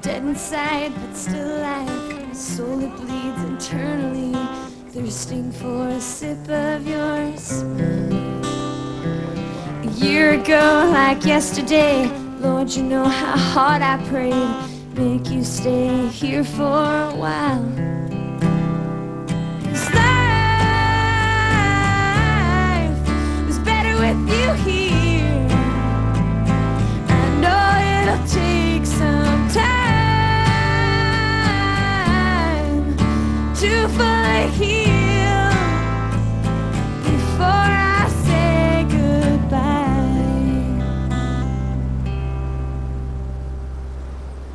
dead inside, but still alive. A soul that bleeds internally, thirsting for a sip of your smile. A year ago, like yesterday, Lord, you know how hard I prayed, make you stay here for a while. 'Cause life was better with you here. I know it'll take some time to fully heal.